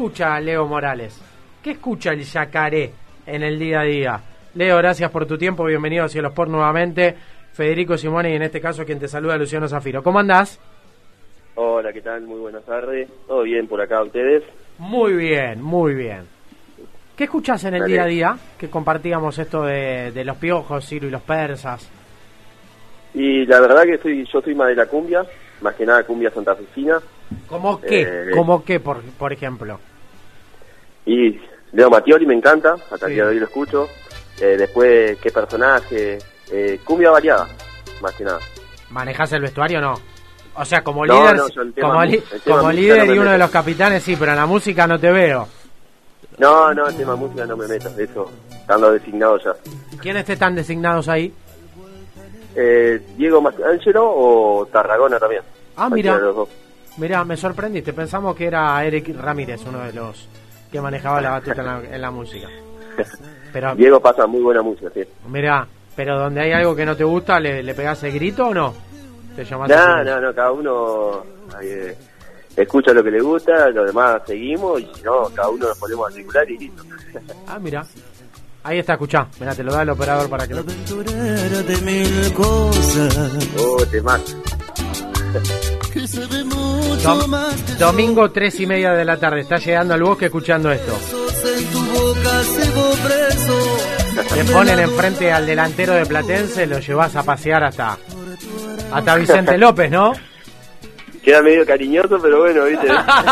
escucha Leo Morales? ¿Qué escucha el yacaré en el día a día? Leo, gracias por tu tiempo, bienvenido a Cielo Sport nuevamente. Federico Simone y en este caso quien te saluda, Luciano Zafiro. ¿Cómo andás? Hola, ¿qué tal? Muy buenas tardes. ¿Todo bien por acá ustedes? Muy bien, muy bien. ¿Qué escuchás en el día a día? Que compartíamos esto de los piojos, Ciro y los persas. Y la verdad que yo soy más de la cumbia, más que nada cumbia santafesina. ¿Cómo qué? ¿Cómo qué, por ejemplo? Y Leo Mattioli me encanta, hasta el Sí. día de hoy lo escucho. Después, ¿qué personaje? Cumbia variada, más que nada. ¿Manejás el vestuario o no? O sea, como No, líder, no, yo el tema como, el tema como música líder no me y uno de meto. los capitanes sí, pero en la música no te veo. No, el tema música no me meto, eso, estando designado ya. ¿Quiénes te están designados ahí? Diego Angelo o Tarragona también. Ah, Cualquiera de los dos. Mirá, me sorprendiste. Pensamos que era Eric Ramírez, uno de los que manejaba la batuta en la música. Pero Diego pasa muy buena música, sí. mirá, pero donde hay algo que no te gusta, ¿le pegás el grito o no? ¿Te llamás No, cada uno escucha lo que le gusta, los demás seguimos y si no, cada uno nos ponemos a circular y listo. Ah, mirá. Ahí está, escuchá. Mirá, te lo da el operador para que lo... Aventurera de mil cosas. Oh, temazo. Que sabe mucho más que Domingo 3:30 de la tarde. Estás llegando al bosque escuchando esto. sos en tu boca cebo preso. Te ponen enfrente al delantero de Platense, lo llevas a pasear hasta Vicente López, ¿no? Queda medio cariñoso, pero bueno, viste.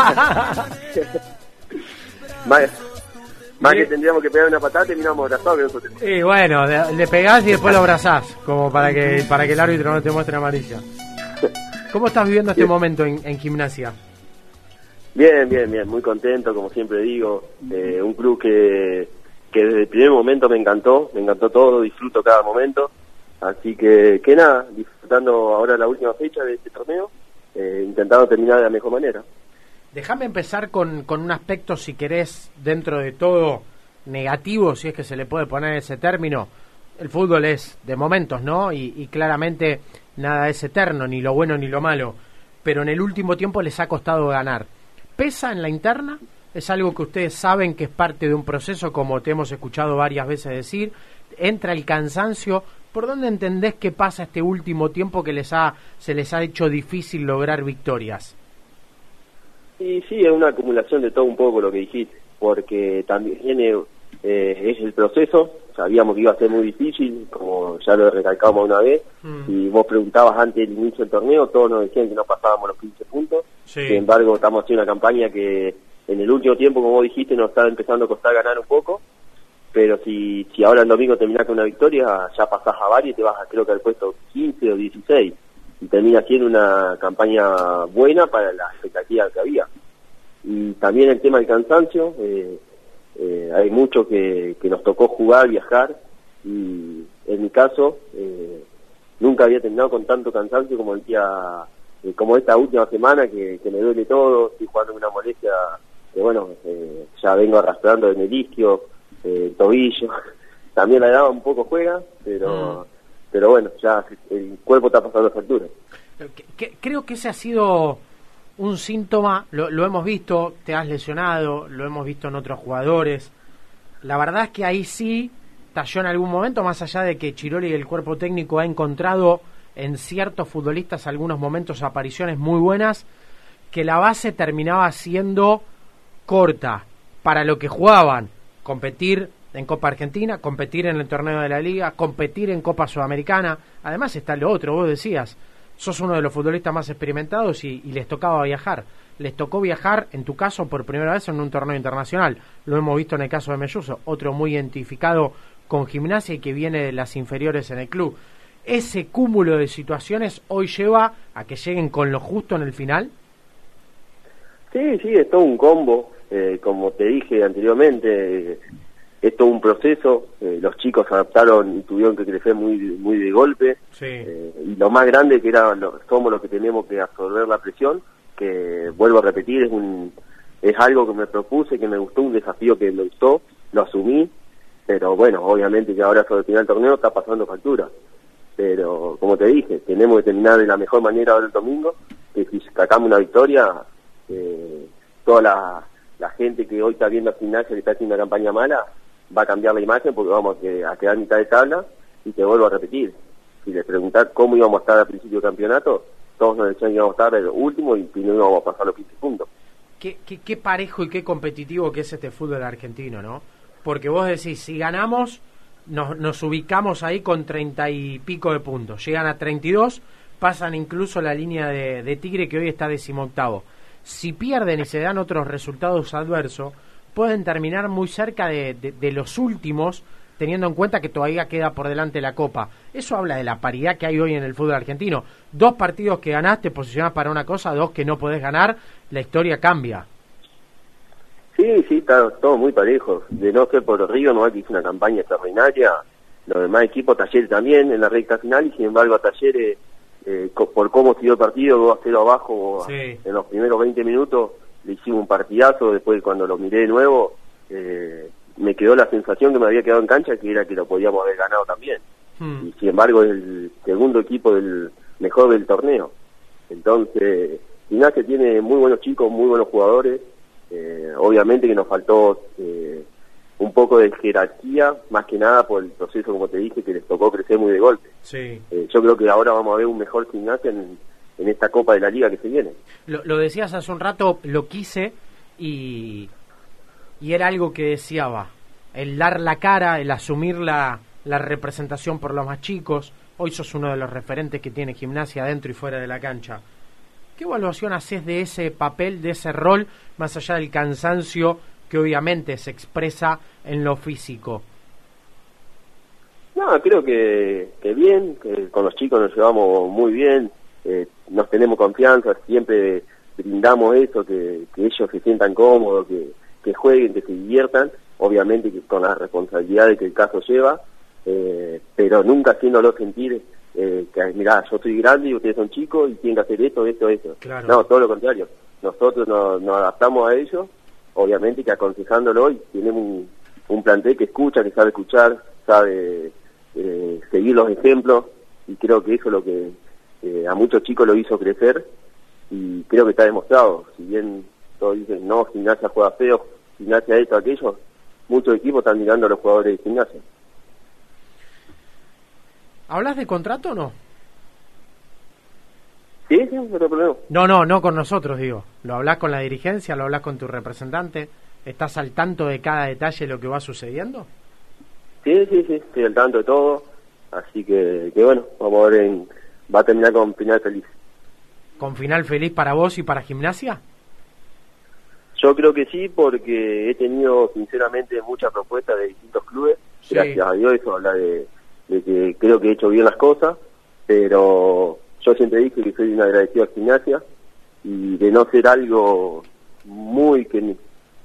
Más que tendríamos que pegar una patada, terminamos abrazados que nosotros. Y bueno, le pegás y después lo abrazás, como para que el árbitro no te muestre amarilla. ¿Cómo estás viviendo este momento en Gimnasia? Bien, muy contento, como siempre digo. Un club que desde el primer momento me encantó todo, disfruto cada momento. Así que nada, disfrutando ahora la última fecha de este torneo, intentando terminar de la mejor manera. Déjame empezar con un aspecto, si querés, dentro de todo negativo, si es que se le puede poner ese término. El fútbol es de momentos, ¿no? Y claramente nada es eterno, ni lo bueno ni lo malo. Pero en el último tiempo les ha costado ganar. ¿Pesa en la interna? ¿Es algo que ustedes saben que es parte de un proceso, como te hemos escuchado varias veces decir? ¿Entra el cansancio? ¿Por dónde entendés que pasa este último tiempo que se les ha hecho difícil lograr victorias? Y sí, es una acumulación de todo un poco lo que dijiste, porque también es el proceso. Sabíamos que iba a ser muy difícil, como ya lo recalcamos una vez, y vos preguntabas antes del inicio del torneo, todos nos decían que no pasábamos los 15 puntos. Sí. Sin embargo, estamos haciendo una campaña que en el último tiempo, como vos dijiste, nos está empezando a costar ganar un poco, pero si ahora el domingo terminás con una victoria, ya pasás a varios y te vas a, creo que al puesto 15 o 16, y termina siendo una campaña buena para la expectativa que había. Y también el tema del cansancio, hay mucho que nos tocó jugar, viajar, y en mi caso nunca había terminado con tanto cansancio como el día, como esta última semana que me duele todo. Estoy jugando una molestia que bueno, ya vengo arrastrando el menisquio, el tobillo, también la edad un poco juega, pero bueno, ya el cuerpo está pasando factura. Creo que ese ha sido un síntoma, lo hemos visto, te has lesionado, lo hemos visto en otros jugadores. La verdad es que ahí sí talló en algún momento, más allá de que Chiroli y el cuerpo técnico ha encontrado en ciertos futbolistas algunos momentos, apariciones muy buenas, que la base terminaba siendo corta para lo que jugaban: competir en Copa Argentina, competir en el torneo de la Liga, competir en Copa Sudamericana. Además está lo otro, vos decías, sos uno de los futbolistas más experimentados y les tocaba viajar. Les tocó viajar, en tu caso, por primera vez en un torneo internacional. Lo hemos visto en el caso de Melluso, otro muy identificado con Gimnasia y que viene de las inferiores en el club. ¿Ese cúmulo de situaciones hoy lleva a que lleguen con lo justo en el final? Sí, es todo un combo. Como te dije anteriormente, es todo un proceso. Los chicos se adaptaron y tuvieron que crecer muy de golpe. Sí. Y lo más grande que somos los que tenemos que absorber la presión, que vuelvo a repetir, es algo que me propuse, que me gustó, un desafío que me gustó, lo asumí, pero bueno, obviamente que ahora sobre el final del torneo está pasando factura. Pero como te dije, tenemos que terminar de la mejor manera ahora el domingo, que si sacamos una victoria, toda la gente que hoy está viendo a Gimnasia que está haciendo una campaña mala, va a cambiar la imagen porque vamos a quedar en mitad de tabla, y te vuelvo a repetir, si les preguntás cómo íbamos a estar al principio del campeonato, todos nos decían que íbamos a estar el último y no íbamos a pasar los 15 puntos. Qué parejo y qué competitivo que es este fútbol argentino, ¿no? Porque vos decís, si ganamos, nos ubicamos ahí con 30 y pico de puntos. Llegan a 32, pasan incluso la línea de Tigre, que hoy está 18º. Si pierden y se dan otros resultados adversos, pueden terminar muy cerca de los últimos, teniendo en cuenta que todavía queda por delante la Copa. Eso habla de la paridad que hay hoy en el fútbol argentino. 2 partidos que ganás, te posicionás para una cosa, 2 que no podés ganar, la historia cambia. Sí, está todo muy parejo. De no ser por Río, no hay que hizo una campaña extraordinaria. Los demás equipos, Talleres también en la recta final, y sin embargo a Talleres, por cómo siguió el partido, 2-0 abajo, sí, en los primeros 20 minutos, le hicimos un partidazo. Después, cuando lo miré de nuevo, me quedó la sensación que me había quedado en cancha, que era que lo podíamos haber ganado también. Y sin embargo es el segundo equipo del mejor del torneo. Entonces, Gimnasia tiene muy buenos chicos, muy buenos jugadores. Obviamente que nos faltó un poco de jerarquía, más que nada por el proceso, como te dije, que les tocó crecer muy de golpe. Sí. Yo creo que ahora vamos a ver un mejor Gimnasia en esta Copa de la Liga que se viene. Lo decías hace un rato, lo quise y era algo que deseaba, el dar la cara, el asumir la representación por los más chicos. Hoy sos uno de los referentes que tiene Gimnasia dentro y fuera de la cancha. ¿Qué evaluación haces de ese papel, de ese rol, más allá del cansancio que obviamente se expresa en lo físico? No, creo que bien, que con los chicos nos llevamos muy bien, nos tenemos confianza, siempre brindamos eso, que ellos se sientan cómodos, que jueguen, que se diviertan, obviamente que con las responsabilidades que el caso lleva, pero nunca haciéndolo sentir que mirá, yo soy grande y ustedes son chicos y tienen que hacer esto. Claro. No, todo lo contrario, nosotros nos adaptamos a ellos, obviamente que aconsejándolo, y tenemos un plantel que escucha, que sabe escuchar, sabe seguir los ejemplos, y creo que eso es lo que a muchos chicos lo hizo crecer, y creo que está demostrado. Si bien todos dicen, no, Gimnasia juega feo, Gimnasia esto, aquello, muchos equipos están mirando a los jugadores de Gimnasia. ¿Hablas de contrato o no? Sí, no hay problema. No con nosotros, digo. ¿Lo hablas con la dirigencia? ¿Lo hablas con tu representante? ¿Estás al tanto de cada detalle de lo que va sucediendo? Sí, estoy al tanto de todo. Así que bueno, vamos a ver, va a terminar con final feliz. ¿Con final feliz para vos y para Gimnasia? Yo creo que sí, porque he tenido sinceramente muchas propuestas de distintos clubes. Sí. Gracias a Dios, eso habla de que creo que he hecho bien las cosas, pero yo siempre dije que soy un agradecido a Gimnasia, y de no ser algo muy que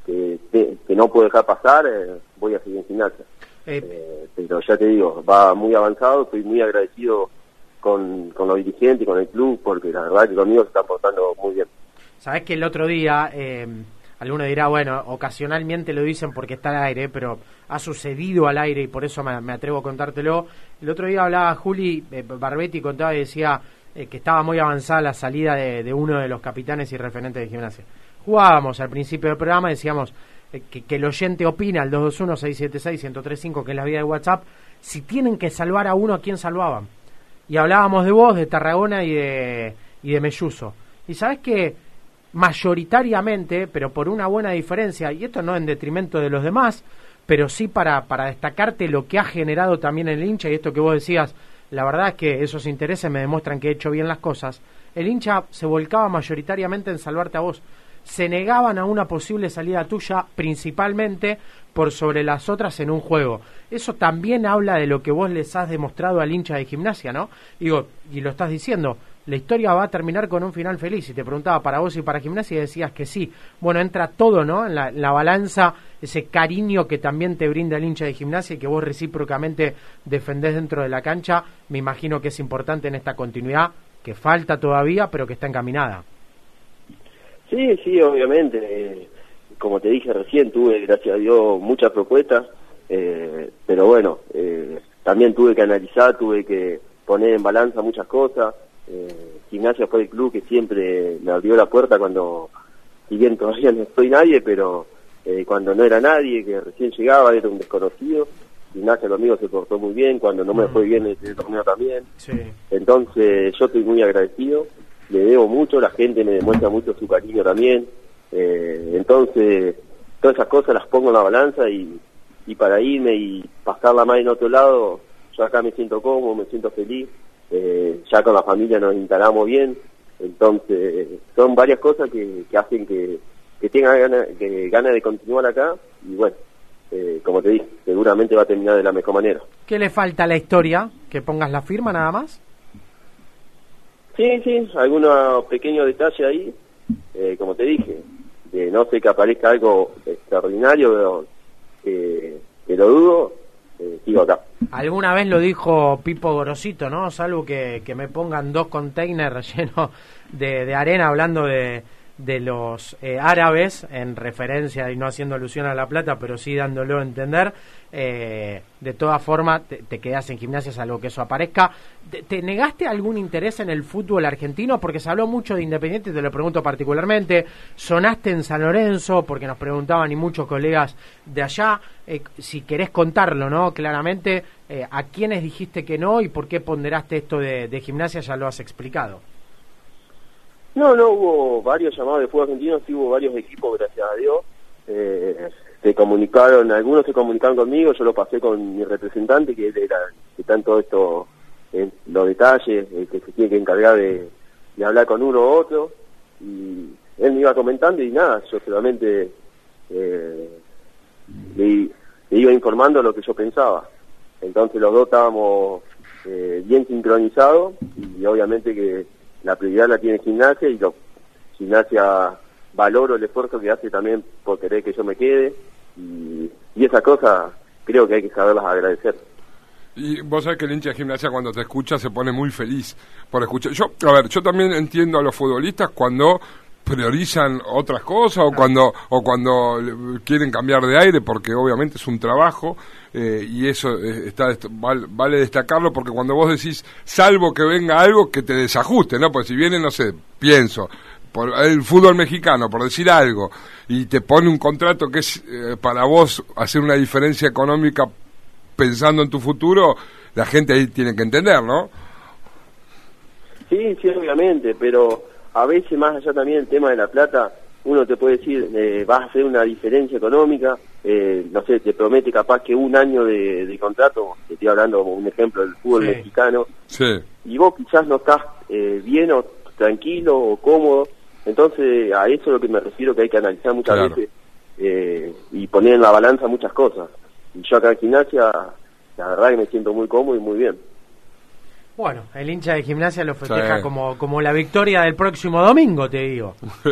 no puedo dejar pasar, voy a seguir en Gimnasia. Pero ya te digo, va muy avanzado, estoy muy agradecido con los dirigentes y con el club, porque la verdad que conmigo se están portando muy bien. Sabés que el otro día, alguno dirá, bueno, ocasionalmente lo dicen porque está al aire, pero ha sucedido al aire y por eso me atrevo a contártelo. El otro día hablaba Juli Barbetti, contaba y decía que estaba muy avanzada la salida de uno de los capitanes y referentes de Gimnasia. Jugábamos al principio del programa, decíamos que el oyente opina al 221-676-1035, que es la vía de WhatsApp, si tienen que salvar a uno, ¿a quién salvaban? Y hablábamos de vos, de Tarragona y de Melluso. Y sabés que mayoritariamente, pero por una buena diferencia, y esto no en detrimento de los demás, pero sí para destacarte lo que ha generado también el hincha, y esto que vos decías, la verdad es que esos intereses me demuestran que he hecho bien las cosas. El hincha se volcaba mayoritariamente en salvarte a vos. Se negaban a una posible salida tuya, principalmente por sobre las otras en un juego. Eso también habla de lo que vos les has demostrado al hincha de Gimnasia, ¿no? Digo, y lo estás diciendo, la historia va a terminar con un final feliz. Y te preguntaba para vos y para Gimnasia y decías que sí. Bueno, entra todo, ¿no? En la balanza, ese cariño que también te brinda el hincha de Gimnasia y que vos recíprocamente defendés dentro de la cancha. Me imagino que es importante en esta continuidad, que falta todavía, pero que está encaminada. Sí, obviamente. Como te dije recién, tuve, gracias a Dios, muchas propuestas, pero bueno, también tuve que analizar, tuve que poner en balanza muchas cosas. Gimnasia fue el club que siempre me abrió la puerta cuando, si bien todavía no soy nadie, pero cuando no era nadie, que recién llegaba, era un desconocido. Gimnasia conmigo se portó muy bien, cuando no me fue bien el torneo también. Sí. Entonces yo estoy muy agradecido, le debo mucho, la gente me demuestra mucho su cariño también. Entonces todas esas cosas las pongo en la balanza y para irme y pasarla más en otro lado, yo acá me siento cómodo, me siento feliz, ya con la familia nos instalamos bien. Entonces son varias cosas que hacen que tenga ganas de continuar acá y bueno, como te dije, seguramente va a terminar de la mejor manera. ¿Qué le falta a la historia? ¿Que pongas la firma nada más? Sí, algunos pequeños detalles ahí, como te dije, de no sé que aparezca algo extraordinario, pero que lo dudo, sigo acá. Alguna vez lo dijo Pipo Gorosito, ¿no? Salvo que me pongan 2 containers llenos de arena hablando de los árabes, en referencia y no haciendo alusión a La Plata, pero sí dándolo a entender. De todas formas, te quedás en Gimnasia salvo que eso aparezca. ¿Te negaste algún interés en el fútbol argentino? Porque se habló mucho de Independiente, te lo pregunto particularmente. Sonaste en San Lorenzo, porque nos preguntaban y muchos colegas de allá. Si querés contarlo, ¿no? Claramente, ¿a quiénes dijiste que no y por qué ponderaste esto de Gimnasia? Ya lo has explicado. No hubo varios llamados de fútbol argentino, sí hubo varios equipos, gracias a Dios. Se comunicaron, algunos se comunicaron conmigo, yo lo pasé con mi representante, que él era, que está en todo esto, en los detalles, que se tiene que encargar de hablar con uno u otro, y él me iba comentando y nada, yo solamente le iba informando lo que yo pensaba. Entonces los dos estábamos bien sincronizados, y obviamente que la prioridad la tiene Gimnasia, y Gimnasia valoro el esfuerzo que hace también por querer que yo me quede, y esas cosas creo que hay que saberlas agradecer. Y vos sabés que el hincha de Gimnasia cuando te escucha se pone muy feliz por escuchar. Yo también entiendo a los futbolistas cuando priorizan otras cosas o cuando quieren cambiar de aire, porque obviamente es un trabajo, y eso vale destacarlo, porque cuando vos decís salvo que venga algo que te desajuste, ¿no? Pues si viene, no sé, pienso por el fútbol mexicano, por decir algo, y te pone un contrato que es para vos hacer una diferencia económica pensando en tu futuro, la gente ahí tiene que entender, ¿no? Sí, obviamente, pero a veces más allá también del tema de la plata, uno te puede decir, vas a hacer una diferencia económica, no sé, te promete capaz que un año de contrato, te estoy hablando como un ejemplo del fútbol mexicano, y vos quizás no estás bien o tranquilo o cómodo, entonces a eso es lo que me refiero, que hay que analizar muchas veces y poner en la balanza muchas cosas. Y yo acá en Gimnasia, la verdad que me siento muy cómodo y muy bien. Bueno, el hincha de Gimnasia lo festeja como la victoria del próximo domingo, te digo.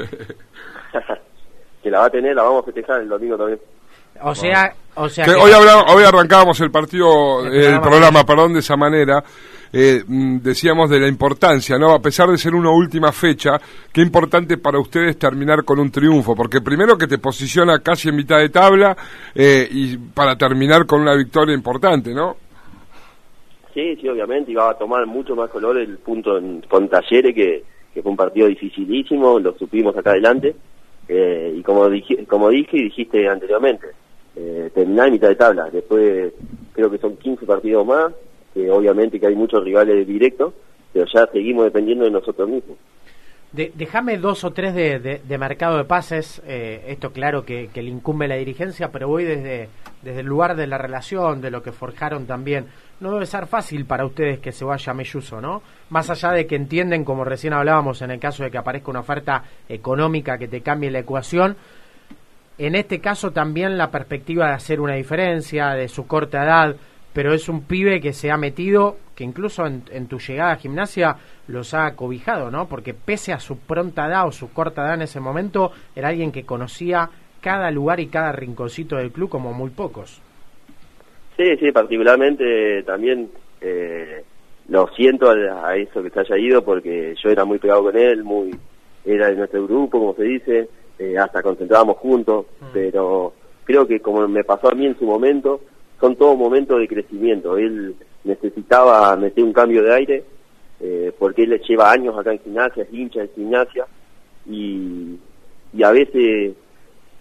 Que la va a tener, la vamos a festejar el domingo también. O sea que hoy arrancábamos el programa, de esa manera. Decíamos de la importancia, ¿no? A pesar de ser una última fecha, qué importante para ustedes terminar con un triunfo, porque primero que te posiciona casi en mitad de tabla, y para terminar con una victoria importante, ¿no? Sí, obviamente, y va a tomar mucho más color el punto con Talleres, que fue un partido dificilísimo, lo supimos acá adelante, y como dije y dijiste anteriormente, terminar en mitad de tabla, después creo que son 15 partidos más, que obviamente que hay muchos rivales directos, pero ya seguimos dependiendo de nosotros mismos. Déjame 2 o 3 de mercado de pases, esto claro que le incumbe a la dirigencia, pero voy desde el lugar de la relación, de lo que forjaron también. No debe ser fácil para ustedes que se vaya Melluso, ¿no? Más allá de que entienden, como recién hablábamos, en el caso de que aparezca una oferta económica que te cambie la ecuación, en este caso también la perspectiva de hacer una diferencia, de su corta edad, pero es un pibe que se ha metido, que incluso en tu llegada a Gimnasia los ha cobijado, ¿no? Porque pese a su pronta edad o su corta edad en ese momento, era alguien que conocía cada lugar y cada rinconcito del club como muy pocos. Sí, particularmente también lo siento a eso que se haya ido, porque yo era muy pegado con él, era de nuestro grupo, como se dice, hasta concentrábamos juntos, pero creo que como me pasó a mí en su momento, son todos momentos de crecimiento. Él necesitaba meter un cambio de aire, porque él lleva años acá en Gimnasia, es hincha de Gimnasia, y a veces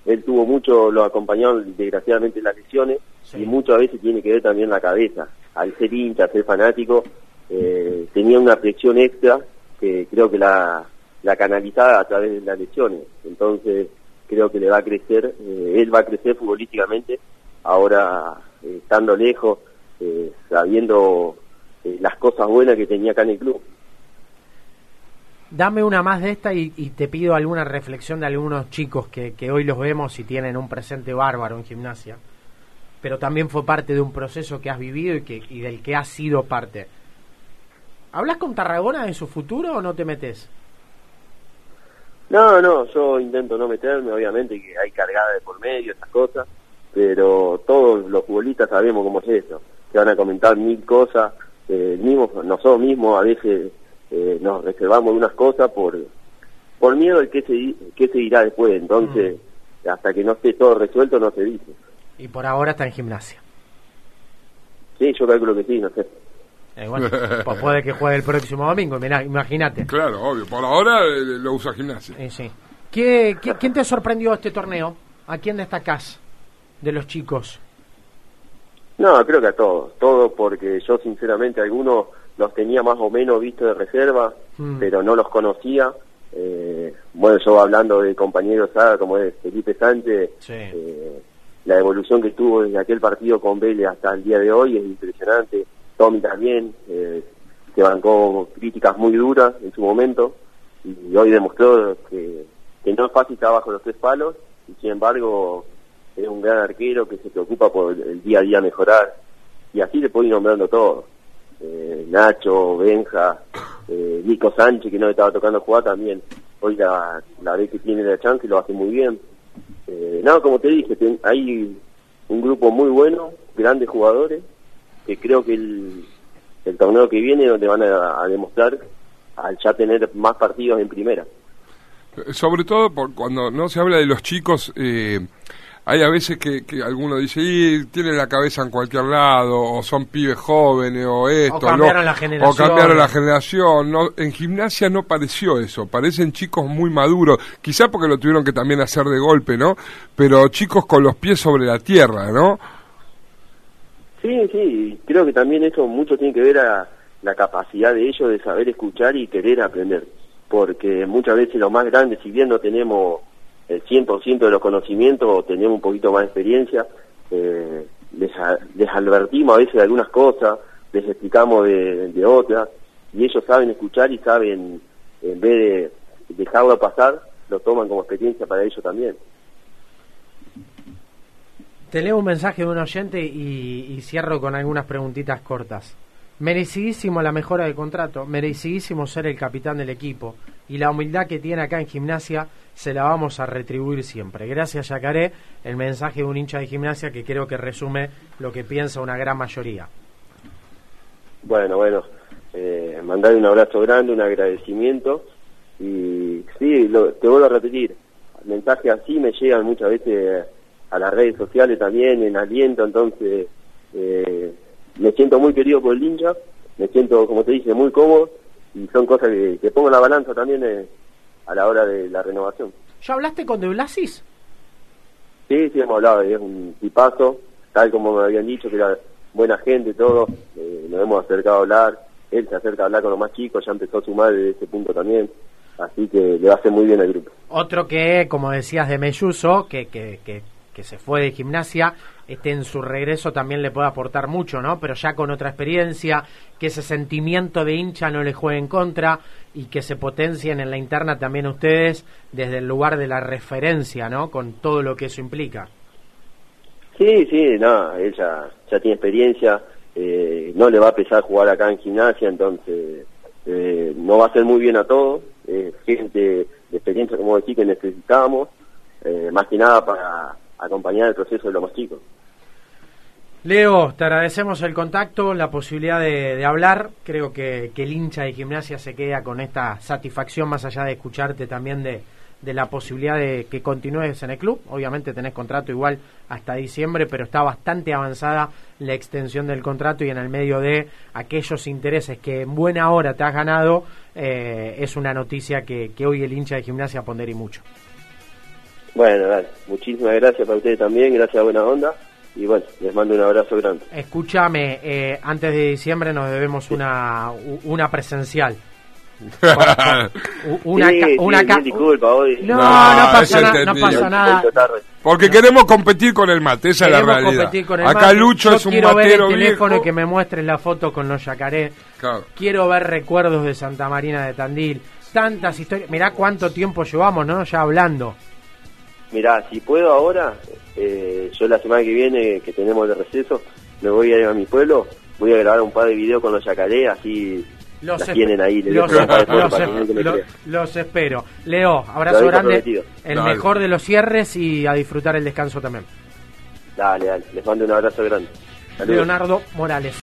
él tuvo mucho, lo acompañaron desgraciadamente las lesiones, Sí. y muchas veces tiene que ver también la cabeza. Al ser hincha, al ser fanático, tenía una presión extra que creo que la canalizaba a través de las lesiones. Entonces creo que le va a crecer, él va a crecer futbolísticamente, ahora estando lejos, sabiendo las cosas buenas que tenía acá en el club. Dame una más de esta y te pido alguna reflexión de algunos chicos que hoy los vemos y tienen un presente bárbaro en Gimnasia, pero también fue parte de un proceso que has vivido y del que has sido parte. ¿Hablas con Tarragona de su futuro o no te metes? No, yo intento no meterme, obviamente que hay cargada de por medio, esas cosas, pero todos los futbolistas sabemos cómo es eso, que van a comentar 1000 cosas, nosotros mismos a veces nos reservamos unas cosas por miedo de qué se dirá después, entonces hasta que no esté todo resuelto no se dice. Y por ahora está en Gimnasia. Sí, yo calculo que sí, no sé. Bueno, pues puede que juegue el próximo domingo, mirá, imagínate. Claro, obvio, por ahora lo usa Gimnasia. Sí. ¿Quién te sorprendió este torneo? ¿A quién destacás de los chicos? No, creo que a todos porque yo sinceramente algunos los tenía más o menos visto de reserva, pero no los conocía. Bueno, yo hablando de compañeros como es Felipe Sánchez, Sí. La evolución que tuvo desde aquel partido con Vélez hasta el día de hoy es impresionante. Tommy también, se bancó críticas muy duras en su momento, y hoy demostró que no es fácil estar bajo los 3 palos, y sin embargo es un gran arquero que se preocupa por el día a día mejorar, y así le puedo ir nombrando todo. Nacho, Benja, Nico Sánchez, que no le estaba tocando jugar también, hoy la vez que tiene la chance lo hace muy bien. No, como te dije, hay un grupo muy bueno, grandes jugadores, que creo que el torneo que viene donde van a demostrar al ya tener más partidos en primera. Sobre todo cuando no se habla de los chicos, hay a veces que alguno dice, tienen la cabeza en cualquier lado, o son pibes jóvenes, o esto, o cambiaron la generación. O cambiaron la generación. No, en Gimnasia no pareció eso, parecen chicos muy maduros, quizá porque lo tuvieron que también hacer de golpe, ¿no? Pero chicos con los pies sobre la tierra, ¿no? Sí, creo que también eso mucho tiene que ver a la capacidad de ellos de saber escuchar y querer aprender, porque muchas veces los más grandes, si bien no tenemos el 100% de los conocimientos o tenemos un poquito más de experiencia, les advertimos a veces de algunas cosas, les explicamos de otras, y ellos saben escuchar y saben, en vez de dejarlo pasar, lo toman como experiencia para ellos también. Te leo un mensaje de un oyente y cierro con algunas preguntitas cortas. Merecidísimo la mejora del contrato, merecidísimo ser el capitán del equipo, y la humildad que tiene acá en Gimnasia se la vamos a retribuir siempre. Gracias, Yacaré, el mensaje de un hincha de Gimnasia que creo que resume lo que piensa una gran mayoría. Bueno, mandarle un abrazo grande, un agradecimiento, y sí, te vuelvo a repetir, mensajes así me llegan muchas veces a las redes sociales también, en aliento, entonces me siento muy querido por el hincha, me siento, como te dije, muy cómodo, y son cosas que pongo en la balanza también a la hora de la renovación. ¿Ya hablaste con De Blasis? Sí, hemos hablado, es un tipazo, tal como me habían dicho, que era buena gente, todo, nos hemos acercado a hablar, él se acerca a hablar con los más chicos, ya empezó a sumar desde ese punto también, así que le va a hacer muy bien al grupo. Otro que, como decías de Melluso, que se fue de Gimnasia, en su regreso también le puede aportar mucho, ¿no? Pero ya con otra experiencia, que ese sentimiento de hincha no le juegue en contra y que se potencien en la interna también ustedes desde el lugar de la referencia, ¿no? Con todo lo que eso implica. Sí, no, él ya tiene experiencia, no le va a pesar jugar acá en Gimnasia, entonces no va a hacer muy bien a todos, gente de experiencia, como decís, que necesitamos, más que nada para acompañar el proceso de los más chicos. Leo, te agradecemos el contacto, la posibilidad de hablar. Creo que el hincha de Gimnasia se queda con esta satisfacción, más allá de escucharte también de la posibilidad de que continúes en el club. Obviamente tenés contrato igual hasta diciembre, pero está bastante avanzada la extensión del contrato, y en el medio de aquellos intereses que en buena hora te has ganado, es una noticia que hoy el hincha de Gimnasia pondera y mucho. Bueno, dale. Muchísimas gracias para ustedes también, gracias a Buena Onda. Y bueno, les mando un abrazo grande. Escúchame, antes de diciembre nos debemos una presencial. Disculpa, hoy. No pasa nada. Porque queremos competir con el mate, esa es la realidad. Acá mate. Lucho Yo es un quiero ver matero el teléfono viejo. y que me muestres la foto con los yacaré. Claro. Quiero ver recuerdos de Santa Marina de Tandil. Tantas historias. Mirá cuánto tiempo llevamos, ¿no? Ya hablando. Mirá, si puedo ahora, yo la semana que viene, que tenemos de receso, me voy a ir a mi pueblo, voy a grabar un par de videos con los yacaré, así las tienen ahí. Los espero. Leo, abrazo grande, el Dale. mejor de los cierres y a disfrutar el descanso también. Dale, les mando un abrazo grande. Saludos. Leonardo Morales.